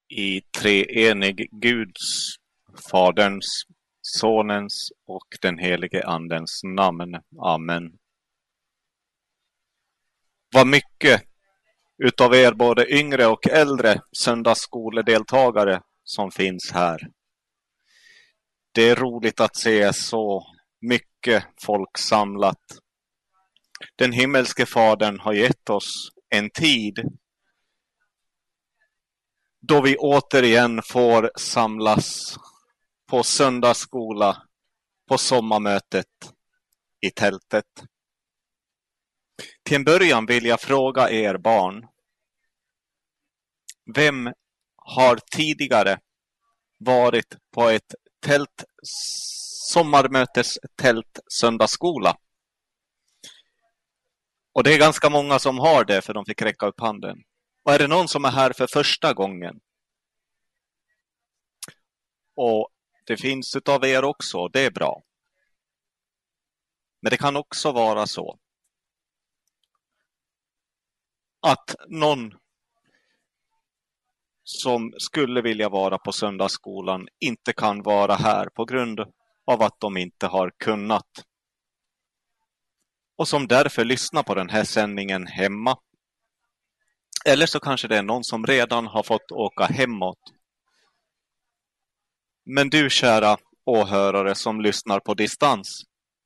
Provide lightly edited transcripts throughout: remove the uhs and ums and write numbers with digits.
I treenig Guds, Faderns, Sonens och den helige Andens namn. Amen. Vad mycket utav er både yngre och äldre söndagsskoledeltagare som finns här. Det är roligt att se så mycket folk samlat. Den himmelske Fadern har gett oss en tid då vi återigen får samlas på söndagsskola på sommarmötet i tältet. Till en början vill jag fråga er barn. Vem har tidigare varit på ett sommarmötestält söndagsskola? Och det är ganska många som har det, för de fick räcka upp handen. Och är det någon som är här för första gången? Och det finns utav er också, det är bra. Men det kan också vara så att någon som skulle vilja vara på söndagsskolan inte kan vara här på grund av att de inte har kunnat. Och som därför lyssnar på den här sändningen hemma. Eller så kanske det är någon som redan har fått åka hemåt. Men du, kära åhörare som lyssnar på distans,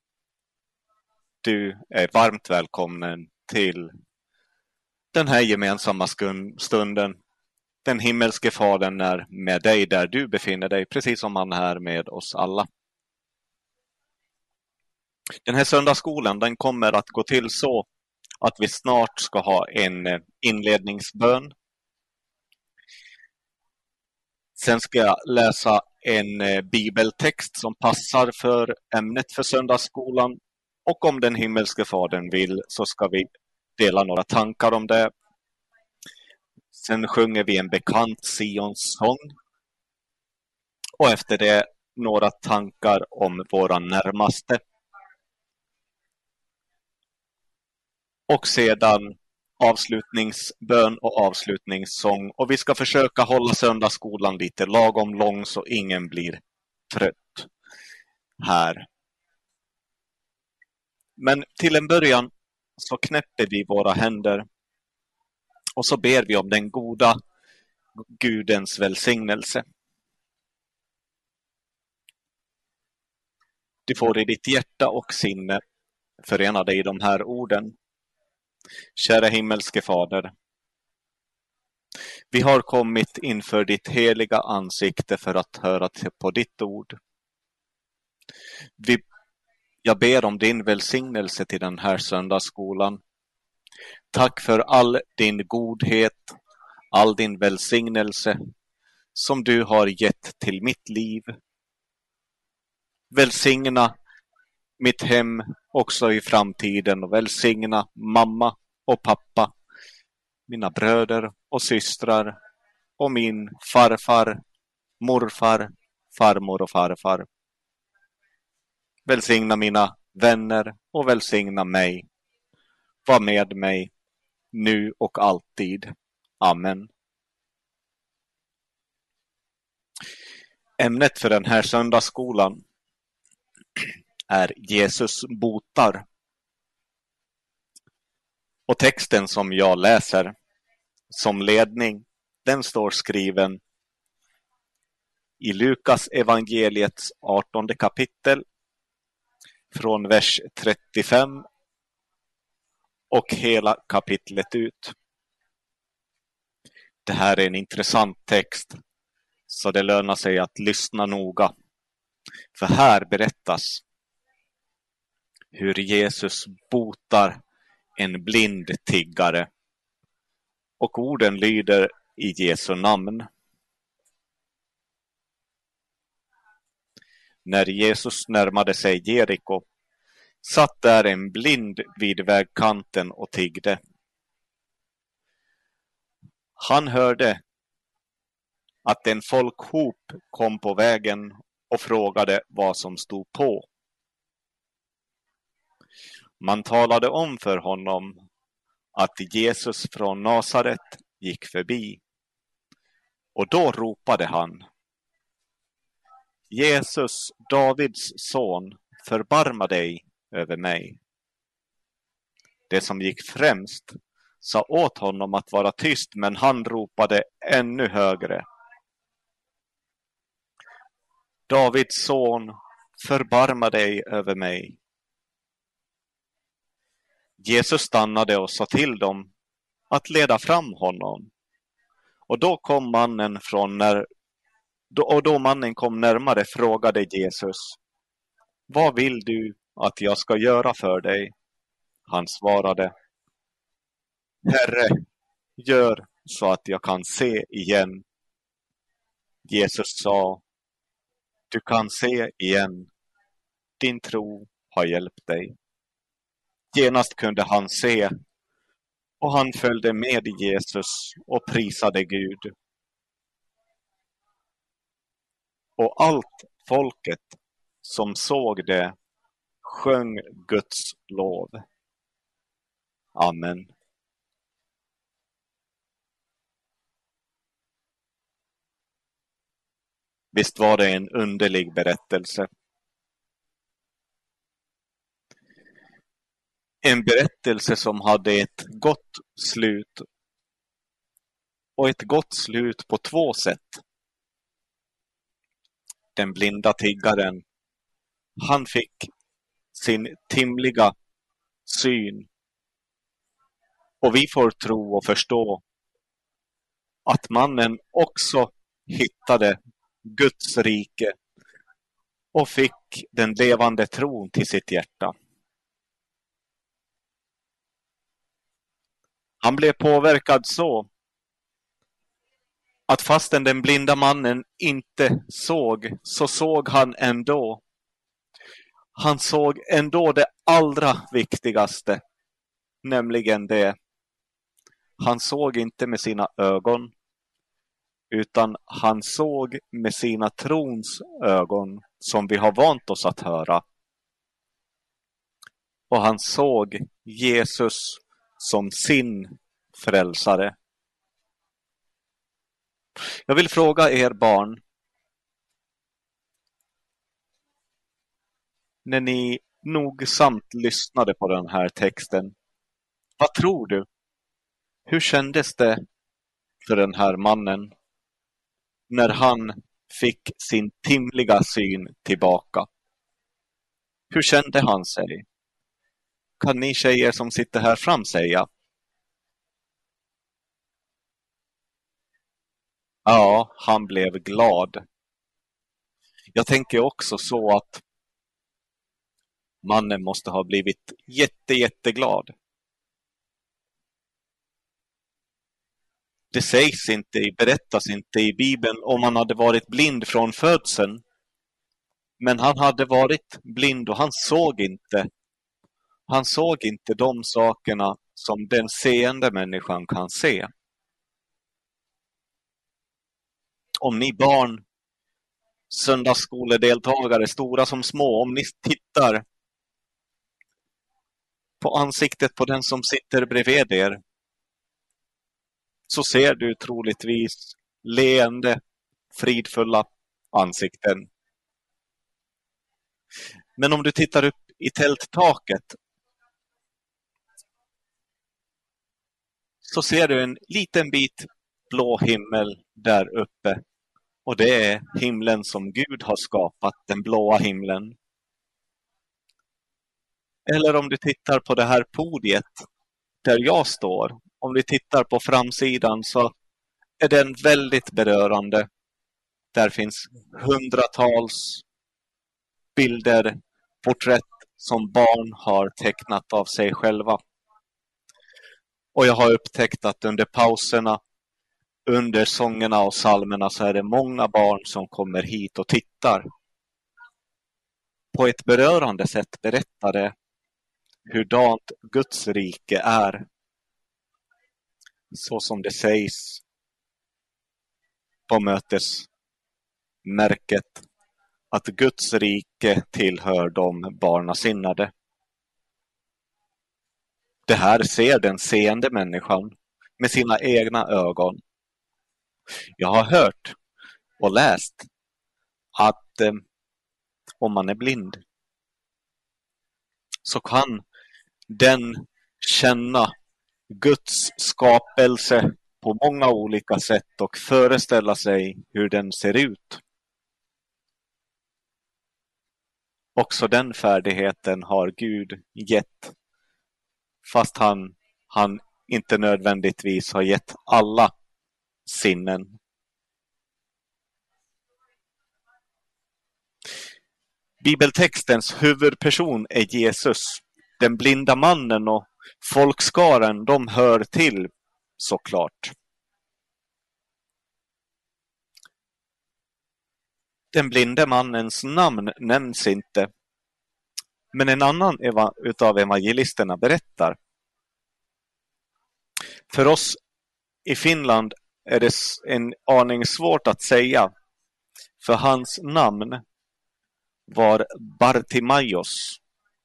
du är varmt välkommen till den här gemensamma stunden. Den himmelske Fadern är med dig där du befinner dig, precis som han är med oss alla. Den här söndagsskolan, den kommer att gå till så att vi snart ska ha en inledningsbön. Sen ska jag läsa en bibeltext som passar för ämnet för söndagsskolan. Och om den himmelske Fadern vill så ska vi dela några tankar om det. Sen sjunger vi en bekant Sions sång. Och efter det några tankar om våra närmaste. Och sedan avslutningsbön och avslutningssång. Och vi ska försöka hålla söndagsskolan lite lagom lång så ingen blir trött här. Men till en början så knäpper vi våra händer och så ber vi om den goda Gudens välsignelse. Du får i ditt hjärta och sinne förena dig i de här orden. Kära himmelske Fader, vi har kommit inför ditt heliga ansikte för att höra på ditt ord. Jag ber om din välsignelse till den här söndagsskolan. Tack för all din godhet, all din välsignelse som du har gett till mitt liv. Välsigna mitt hem också i framtiden och välsigna mamma och pappa, mina bröder och systrar och min farfar, morfar, farmor och farfar. Välsigna mina vänner och välsigna mig. Var med mig nu och alltid. Amen. Ämnet för den här söndagsskolan är Jesus botar. Och texten som jag läser som ledning, den står skriven i Lukas evangeliets 18:e kapitel från vers 35 och hela kapitlet ut. Det här är en intressant text, så det lönar sig att lyssna noga. För här berättas hur Jesus botar en blind tiggare. Och orden lyder i Jesu namn. När Jesus närmade sig Jeriko satt där en blind vid vägkanten och tiggde. Han hörde att en folkhop kom på vägen och frågade vad som stod på. Man talade om för honom att Jesus från Nasaret gick förbi. Och då ropade han: Jesus, Davids son, förbarma dig över mig. Det som gick främst sa åt honom att vara tyst, men han ropade ännu högre: Davids son, förbarma dig över mig. Jesus stannade och sa till dem att leda fram honom. Och då mannen kom närmare frågade Jesus: Vad vill du att jag ska göra för dig? Han svarade: Herre, gör så att jag kan se igen. Jesus sa: Du kan se igen. Din tro har hjälpt dig. Genast kunde han se, och han följde med Jesus och prisade Gud. Och allt folket som såg det sjöng Guds lov. Amen. Visst var det en underlig berättelse. En berättelse som hade ett gott slut. Och ett gott slut på två sätt. Den blinda tiggaren, han fick sin timliga syn. Och vi får tro och förstå att mannen också hittade Guds rike och fick den levande tron till sitt hjärta. Han blev påverkad så att fastän den blinda mannen inte såg, så såg han ändå. Han såg ändå det allra viktigaste, nämligen det. Han såg inte med sina ögon, utan han såg med sina trons ögon, som vi har vant oss att höra. Och han såg Jesus som sin frälsare. Jag vill fråga er barn, när ni nogsamt lyssnade på den här texten, vad tror du? Hur kändes det för den här mannen när han fick sin timliga syn tillbaka? Hur kände han sig? Kan ni tjejer som sitter här fram säga? Ja, han blev glad. Jag tänker också så att mannen måste ha blivit jätteglad. Det berättas inte i Bibeln om han hade varit blind från födseln. Men han hade varit blind och han såg inte. Han såg inte de sakerna som den seende människan kan se. Om ni barn, söndagsskoledeltagare, stora som små, om ni tittar på ansiktet på den som sitter bredvid er, så ser du troligtvis leende, fridfulla ansikten. Men om du tittar upp i tälttaket, så ser du en liten bit blå himmel där uppe. Och det är himlen som Gud har skapat, den blåa himlen. Eller om du tittar på det här podiet där jag står. Om du tittar på framsidan, så är den väldigt berörande. Där finns hundratals bilder, porträtt som barn har tecknat av sig själva. Och jag har upptäckt att under pauserna, under sångerna och psalmerna, så är det många barn som kommer hit och tittar. På ett berörande sätt berättar det hurdant Guds rike är. Så som det sägs på mötesmärket, att Guds rike tillhör de barnasinnade. Det här ser den seende människan med sina egna ögon. Jag har hört och läst att om man är blind så kan den känna Guds skapelse på många olika sätt och föreställa sig hur den ser ut. Också den färdigheten har Gud gett, fast han inte nödvändigtvis har gett alla sinnen. Bibeltextens huvudperson är Jesus. Den blinda mannen och folkskaren, de hör till, såklart. Den blinde mannens namn nämns inte, men en annan utav evangelisterna berättar. För oss i Finland är det en aning svårt att säga, för hans namn var Bartimaios.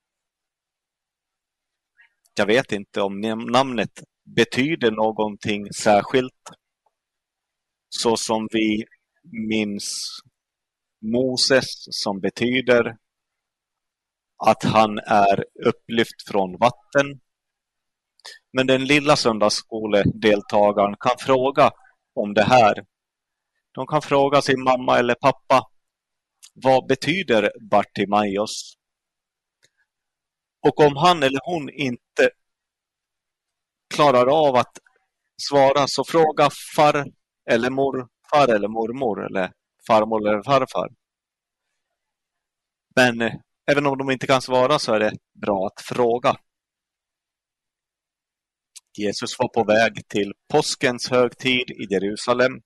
Jag vet inte om namnet betyder någonting särskilt, så som vi minns Moses, som betyder att han är upplyft från vatten. Men den lilla söndagsskoledeltagaren kan fråga om det här. De kan fråga sin mamma eller pappa: vad betyder Bartimaios? Och om han eller hon inte klarar av att svara, så fråga far eller morfar eller mormor eller farmor eller farfar. Men även om de inte kan svara så är det bra att fråga. Jesus var på väg till påskens högtid i Jerusalem.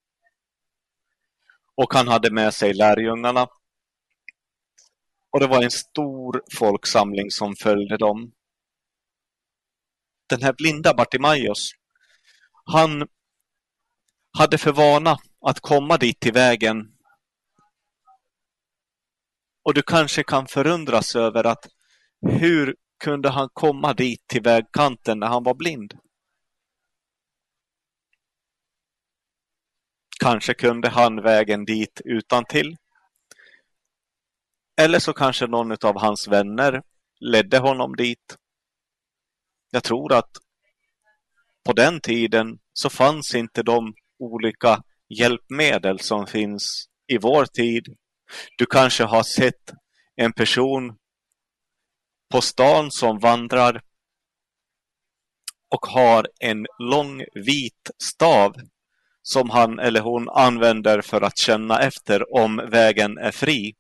Och han hade med sig lärjungarna. Och det var en stor folksamling som följde dem. Den här blinda Bartimaios, han hade för vana att komma dit till vägen. Och du kanske kan förundras över att hur kunde han komma dit till vägkanten när han var blind? Kanske kunde han vägen dit utan till. Eller så kanske någon av hans vänner ledde honom dit. Jag tror att på den tiden så fanns inte de olika hjälpmedel som finns i vår tid. Du kanske har sett en person på stan som vandrar och har en lång vit stav som han eller hon använder för att känna efter om vägen är fri.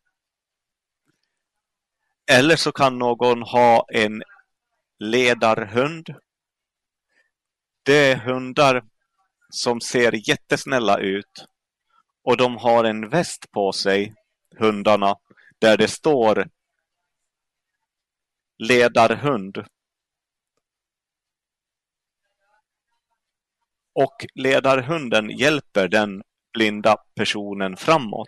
Eller så kan någon ha en ledarhund. Det är hundar som ser jättesnälla ut. Och de har en väst på sig, hundarna, där det står ledarhund. Och ledarhunden hjälper den blinda personen framåt.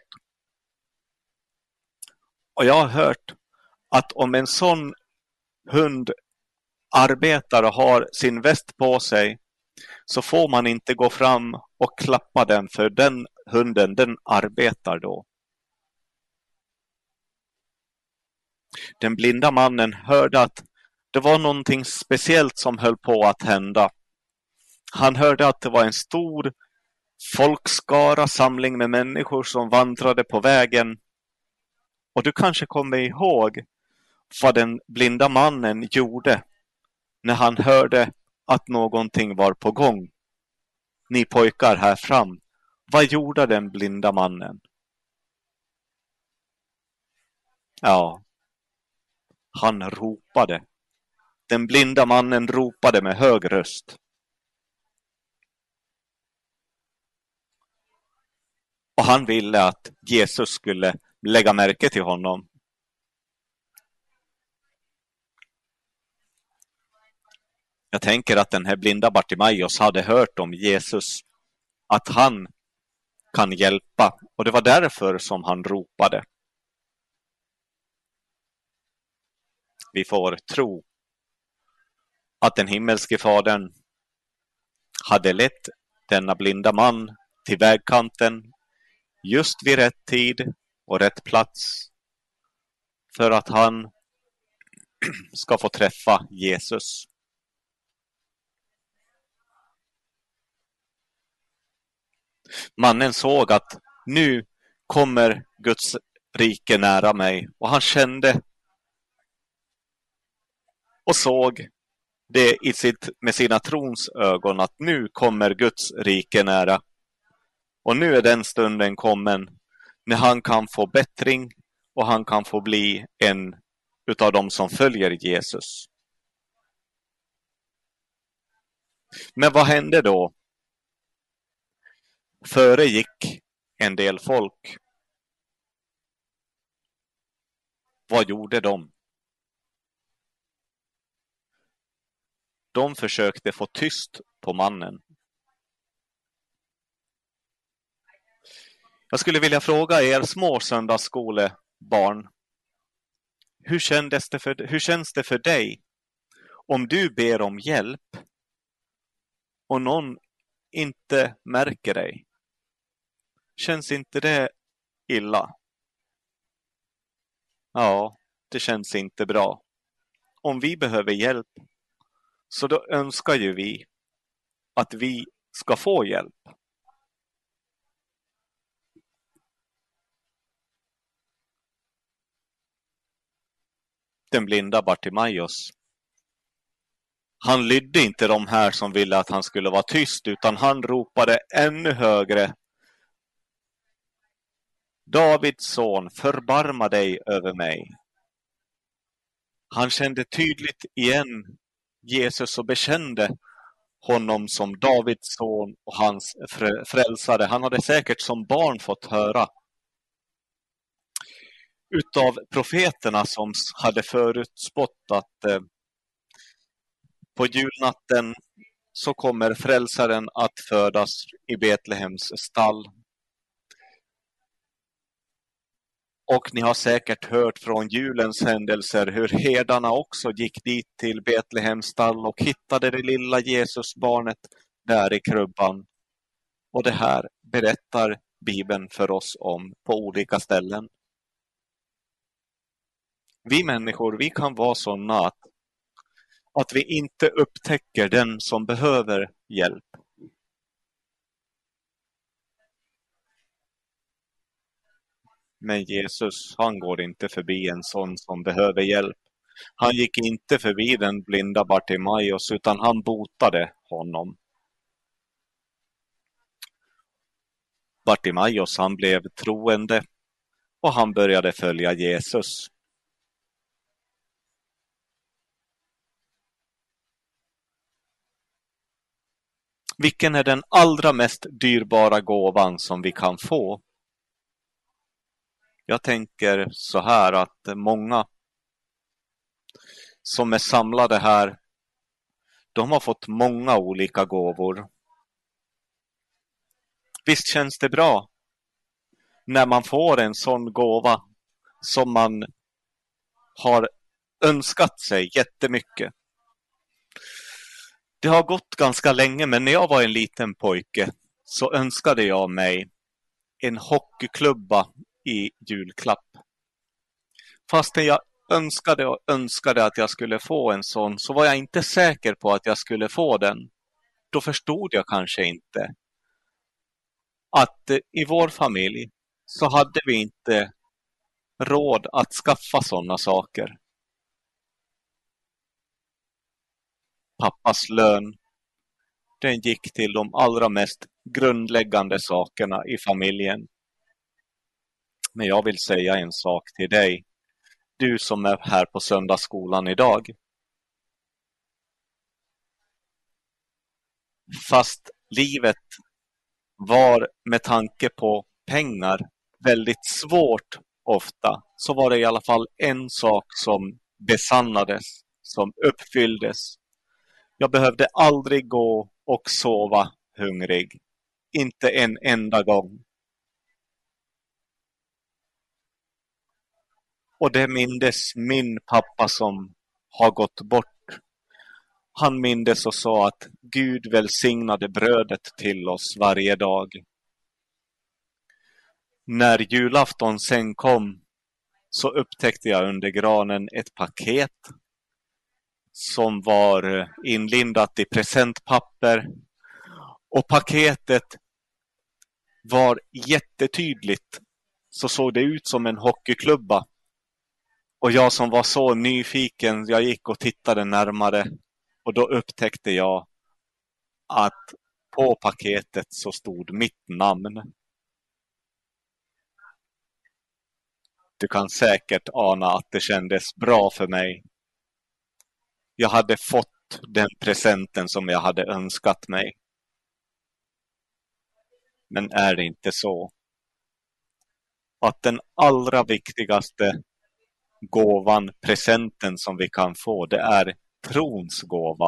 Och jag har hört att om en sån hund arbetar och har sin väst på sig, så får man inte gå fram och klappa den, för den hunden, den arbetar då. Den blinda mannen hörde att det var någonting speciellt som höll på att hända. Han hörde att det var en stor folkskara, samling med människor som vandrade på vägen. Och du kanske kommer ihåg vad den blinda mannen gjorde när han hörde att någonting var på gång. Ni pojkar här fram, vad gjorde den blinda mannen? Ja, han ropade. Den blinda mannen ropade med hög röst. Och han ville att Jesus skulle lägga märke till honom. Jag tänker att den här blinda Bartimaios hade hört om Jesus, att han kan hjälpa, och det var därför som han ropade. Vi får tro att den himmelske fadern hade lett denna blinda man till vägkanten just vid rätt tid och rätt plats för att han ska få träffa Jesus. Mannen såg att nu kommer Guds rike nära mig, och han kände och såg det med sina trons ögon att nu kommer Guds rike nära. Och nu är den stunden kommen när han kan få bättring och han kan få bli en utav dem som följer Jesus. Men vad hände då? Före gick en del folk. Vad gjorde de? De försökte få tyst på mannen. Jag skulle vilja fråga er små söndagsskolebarn. Hur känns det för dig om du ber om hjälp och någon inte märker dig? Känns inte det illa? Ja, det känns inte bra. Om vi behöver hjälp, så då önskar ju vi att vi ska få hjälp. Den blinda Bartimaeus, han lydde inte de här som ville att han skulle vara tyst, utan han ropade ännu högre: Davids son, förbarma dig över mig. Han kände tydligt igen Jesus och bekände honom som Davids son och hans frälsare. Han hade säkert som barn fått höra utav profeterna som hade förutspått att på julnatten så kommer frälsaren att födas i Betlehems stall. Och ni har säkert hört från julens händelser hur herdarna också gick dit till Betlehems stall och hittade det lilla Jesusbarnet där i krubban. Och det här berättar Bibeln för oss om på olika ställen. Vi människor, vi kan vara sådana att vi inte upptäcker den som behöver hjälp. Men Jesus, han går inte förbi en sån som behöver hjälp. Han gick inte förbi den blinda Bartimaeus, utan han botade honom. Bartimaeus, han blev troende och han började följa Jesus. Vilken är den allra mest dyrbara gåvan som vi kan få? Jag tänker så här att många som är samlade här, de har fått många olika gåvor. Visst känns det bra när man får en sån gåva som man har önskat sig jättemycket. Det har gått ganska länge, men när jag var en liten pojke så önskade jag mig en hockeyklubba i julklapp. Fastän jag önskade att jag skulle få en sån, så var jag inte säker på att jag skulle få den. Då förstod jag kanske inte att i vår familj så hade vi inte råd att skaffa sådana saker. Pappas lön, den gick till de allra mest grundläggande sakerna i familjen. Men jag vill säga en sak till dig, du som är här på söndagsskolan idag. Fast livet var med tanke på pengar väldigt svårt ofta, så var det i alla fall en sak som besannades, som uppfylldes. Jag behövde aldrig gå och sova hungrig. Inte en enda gång. Och det mindes min pappa som har gått bort. Han mindes och sa att Gud välsignade brödet till oss varje dag. När julafton sen kom så upptäckte jag under granen ett paket som var inlindat i presentpapper. Och paketet var jättetydligt. Så såg det ut som en hockeyklubba. Och jag som var så nyfiken, jag gick och tittade närmare. Och då upptäckte jag att på paketet så stod mitt namn. Du kan säkert ana att det kändes bra för mig. Jag hade fått den presenten som jag hade önskat mig. Men är det inte så att den allra viktigaste gåvan, presenten som vi kan få, det är trons gåva.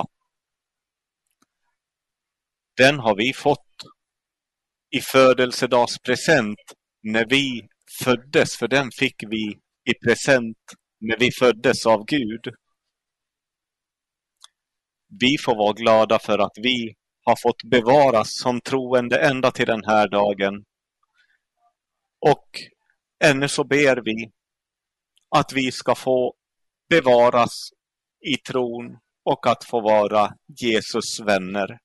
Den har vi fått i födelsedagspresent när vi föddes, för den fick vi i present när vi föddes av Gud. Vi får vara glada för att vi har fått bevaras som troende ända till den här dagen. Och ännu så ber vi att vi ska få bevaras i tron och att få vara Jesus vänner.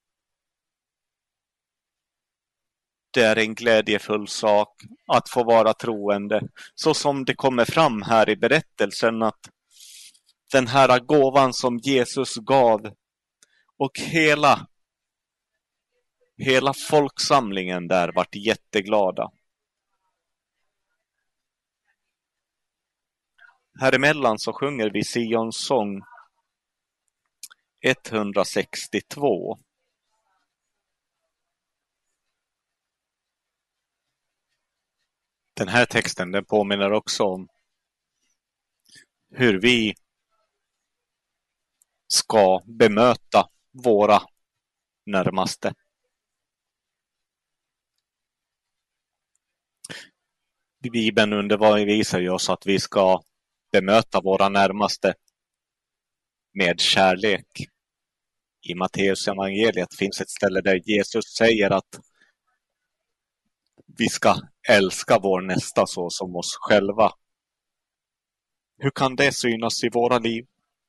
Det är en glädjefull sak att få vara troende, så som det kommer fram här i berättelsen, att den här gåvan som Jesus gav och hela folksamlingen där vart jätteglada. Här emellan så sjunger vi Sions sång 162. Den här texten, den påminner också om hur vi ska bemöta våra närmaste. Bibeln undervisar ju oss att vi ska bemöta våra närmaste med kärlek. I Matteus evangeliet finns ett ställe där Jesus säger att vi ska älska vår nästa så som oss själva. Hur kan det synas i våra liv?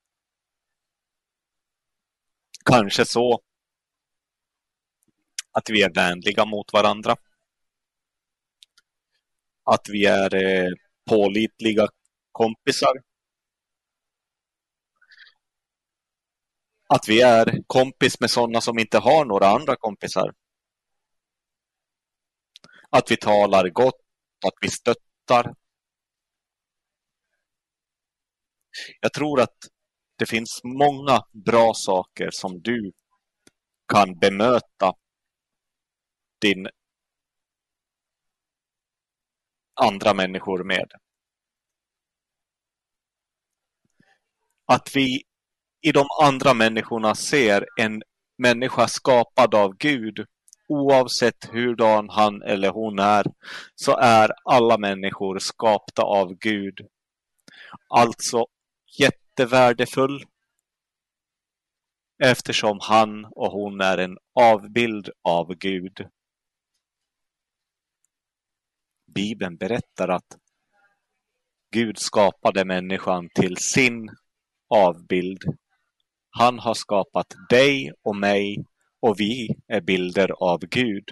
Kanske så att vi är vänliga mot varandra. Att vi är pålitliga kompisar. Att vi är kompis med sådana som inte har några andra kompisar. Att vi talar gott, att vi stöttar. Jag tror att det finns många bra saker som du kan bemöta din andra människor med. Att vi i de andra människorna ser en människa skapad av Gud. Oavsett hurdan han eller hon är, så är alla människor skapta av Gud. Alltså jättevärdefull, eftersom han och hon är en avbild av Gud. Bibeln berättar att Gud skapade människan till sin avbild. Han har skapat dig och mig, och vi är bilder av Gud.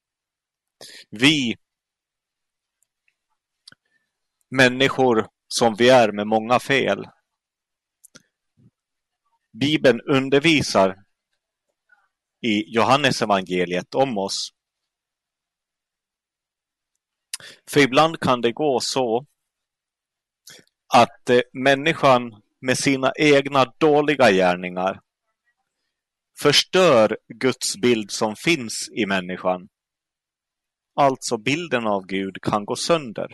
Vi människor som vi är med många fel. Bibeln undervisar i Johannes evangeliet om oss. För ibland kan det gå så att människan med sina egna dåliga gärningar förstör Guds bild som finns i människan. Alltså bilden av Gud kan gå sönder.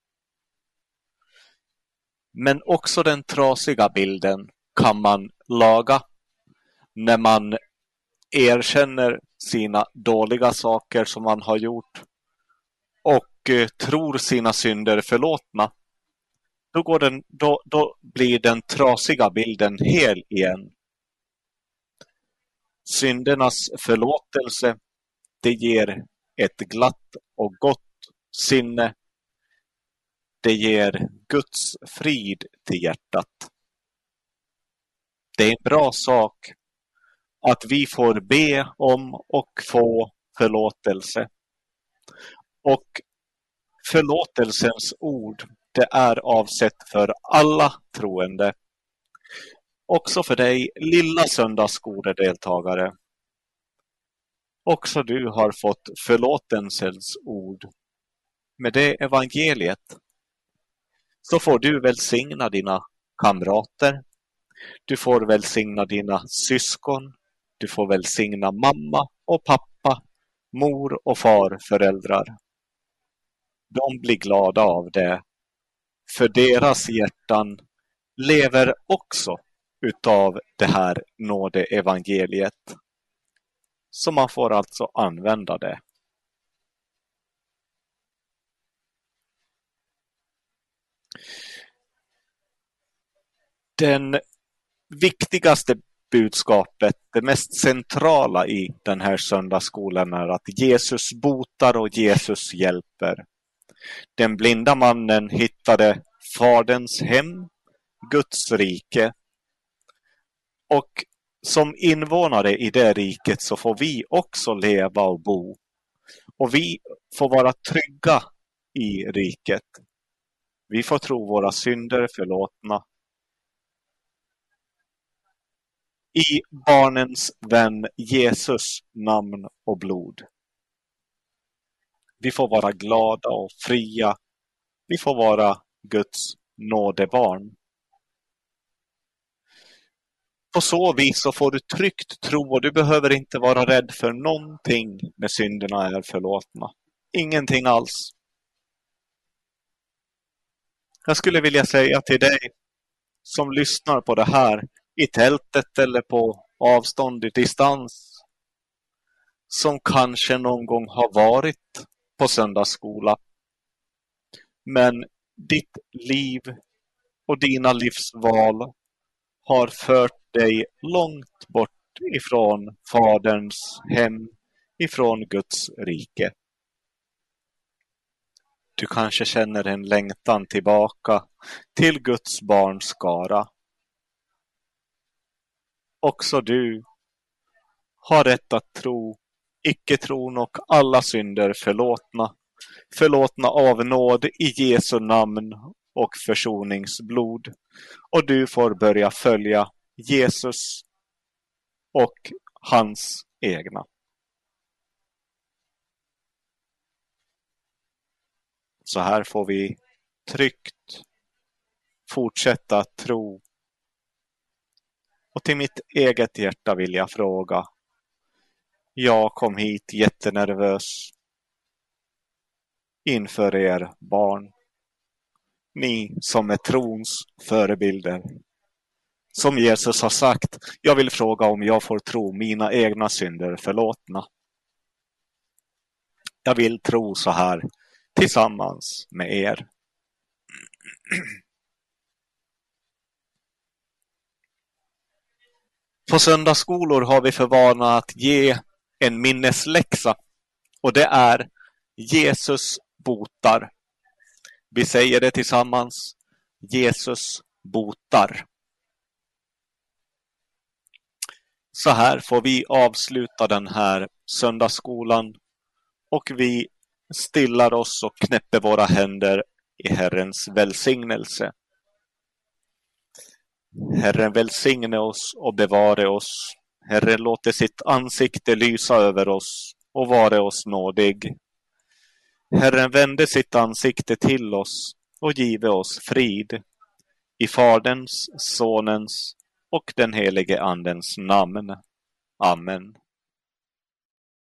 Men också den trasiga bilden kan man laga när man erkänner sina dåliga saker som man har gjort och tror sina synder förlåtna. Då blir den trasiga bilden hel igen. Syndernas förlåtelse, det ger ett glatt och gott sinne det ger Guds frid till hjärtat. Det är en bra sak att vi får be om och få förlåtelse. Och förlåtelsens ord, det är avsett för alla troende. Också för dig, lilla söndagsskoledeltagare. Också du har fått förlåtelsens ord. Med det evangeliet så får du välsigna dina kamrater. Du får välsigna dina syskon. Du får välsigna mamma och pappa, mor och far, föräldrar. De blir glada av det. För deras hjärtan lever också utav det här nådeevangeliet. Så man får alltså använda det. Den viktigaste budskapet, det mest centrala i den här söndagsskolan är att Jesus botar och Jesus hjälper. Den blinda mannen hittade Faderns hem, Guds rike. Och som invånare i det riket så får vi också leva och bo. Och vi får vara trygga i riket. Vi får tro våra synder förlåtna. I barnens vän Jesus namn och blod. Vi får vara glada och fria. Vi får vara Guds nådebarn. På så vis så får du tryggt tro och du behöver inte vara rädd för någonting när synderna är förlåtna. Ingenting alls. Jag skulle vilja säga till dig som lyssnar på det här i tältet eller på avstånd i distans, som kanske någon gång har varit på söndagsskola, men ditt liv och dina livsval har fört dig långt bort ifrån Faderns hem, ifrån Guds rike. Du kanske känner en längtan tillbaka till Guds barnskara. Också du har rätt att tro, icke-tron och alla synder förlåtna. Förlåtna av nåd i Jesu namn och försoningsblod. Och du får börja följa Jesus och hans egna. Så här får vi tryggt fortsätta tro. Och till mitt eget hjärta vill jag fråga. Jag kom hit jättenervös inför er barn. Ni som är trons förebilder. Som Jesus har sagt, jag vill fråga om jag får tro mina egna synder förlåtna. Jag vill tro så här tillsammans med er. På söndagsskolor har vi för vana att ge en minnesläxa. Och det är Jesus botar. Vi säger det tillsammans. Jesus botar. Så här får vi avsluta den här söndagsskolan. Och vi stillar oss och knäpper våra händer i Herrens välsignelse. Herren välsigne oss och bevare oss. Herren låter sitt ansikte lysa över oss och vare oss nådig. Herren vände sitt ansikte till oss och give oss frid. I Faderns, Sonens och den helige Andens namn. Amen.